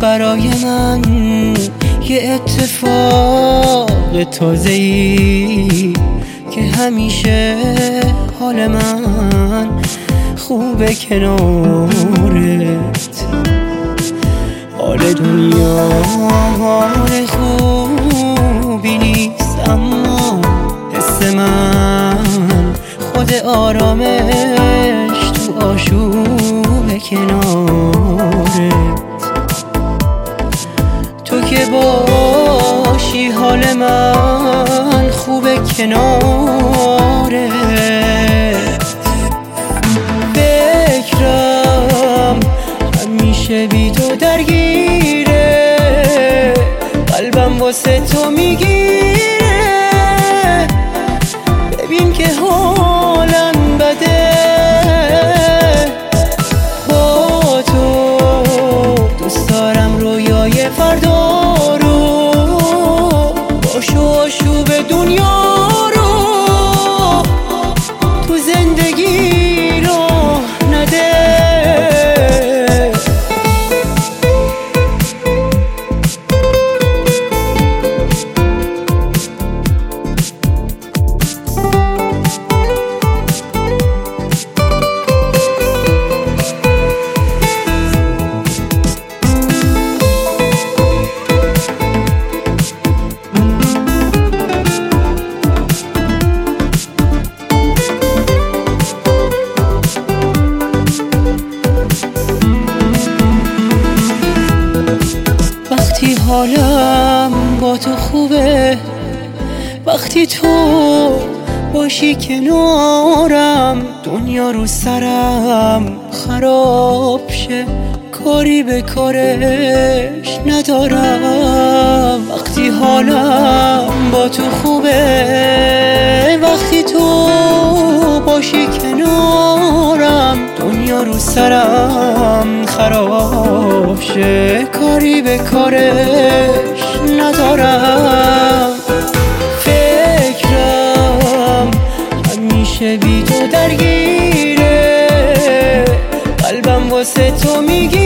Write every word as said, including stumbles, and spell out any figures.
برای من یه اتفاق تازه‌ای که همیشه حال من خوبه کنارت. حال دنیا حال خوبی نیست، اما حس من خود آرامش تو آشوب کنارت. تو که باشی حال من خوبه کنارت. فکرم همیشه بی تو درگیره، قلبم واسه تو میگیره. ببین که حالم بده با تو، دوست دارم رویای فردا رو باش و آشوب دنیا رو تو زندگی راه نده. وقتی حالم با تو خوبه، وقتی تو باشی کنارم، دنیا رو سرم خراب شه کاری به کارش ندارم. وقتی حالم با تو خوبه، وقتی تو باشی کنارم، دنیا رو سرم خراب شه کاری به کارش ندارم. فکرم همیشه بی تو درگیره، قلبم واسه تو میگیره.